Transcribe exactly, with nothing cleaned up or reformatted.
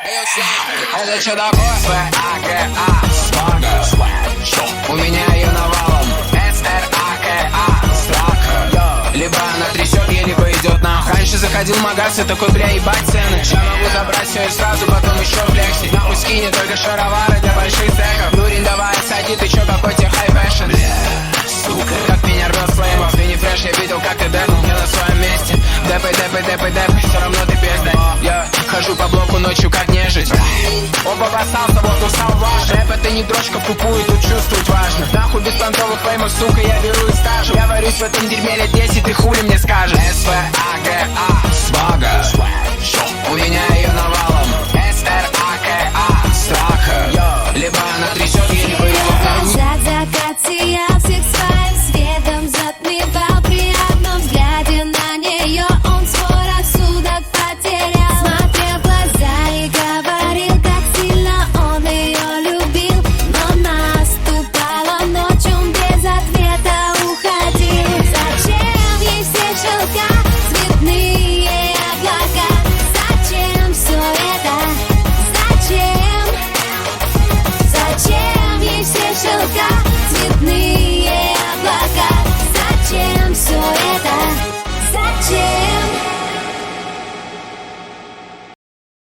Это что такое? эс вэ а гэ а, свага. У меня ее навалом. эс эр а ка а, страха. Либо она трясет, ей, либо идет нахуй. Раньше заходил в магаз и такой, бля, ебать цены. Сейчас могу забрать все и сразу, потом еще в лексе. Нахуй скинет только шаровары для больших треков. Нурин, давай, сади, ты чё, какой тебе хай фэшн? Сука, как меня рвет флеймов. Ты не фреш, я видел, как ты дернул. Я на своем месте. Депай, депай, депай, депай, все равно ты пизда. Я хожу по блоку ночью, как нежить. Оба обоссался, вот устал ваш. Рэп это не дрочка в тупую, тут чувствовать важно. Нахуй без понтовых феймов, сука, я беру и стажу. Я варюсь в этом дерьме лет десять, ты хули мне скажешь? эс вэ а гэ а, свага. У